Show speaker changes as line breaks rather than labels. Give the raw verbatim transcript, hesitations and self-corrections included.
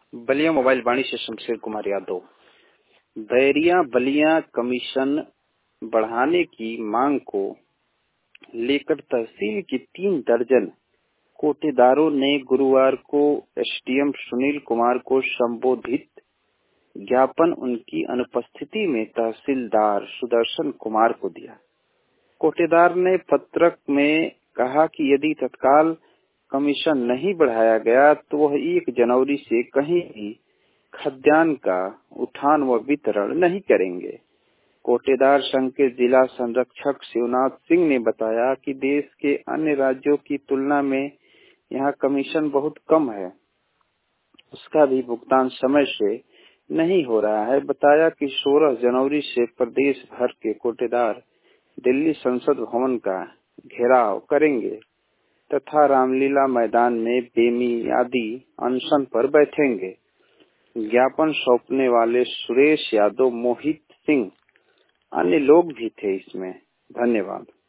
Ballia mobile Vaani से Shamsher Kumar Yadav. Bairia Ballia commission बढ़ाने की मांग को लेकर तहसील के तीन दर्जन कोटेदारों ने गुरुवार को एसडीएम सुनील कुमार को संबोधित ज्ञापन उनकी अनुपस्थिति में तहसीलदार सुदर्शन कुमार को दिया। कोटेदार ने पत्रक में कहा कि यदि तत्काल कमीशन नहीं बढ़ाया गया तो वह एक जनवरी से कहीं भी खाद्यान्न का उठान व वितरण नहीं करेंगे। कोटेदार संघ के जिला संरक्षक शिवनाथ सिंह ने बताया कि देश के अन्य राज्यों की तुलना में यहाँ कमीशन बहुत कम है, उसका भी भुगतान समय से नहीं हो रहा है। बताया कि सोलह जनवरी से प्रदेश भर के कोटेदार दिल्ली संसद भवन का घेराव करेंगे तथा रामलीला मैदान में बेमियादी अनशन पर बैठेंगे। ज्ञापन सौंपने वाले सुरेश यादव, मोहित सिंह, अन्य लोग भी थे इसमें। धन्यवाद।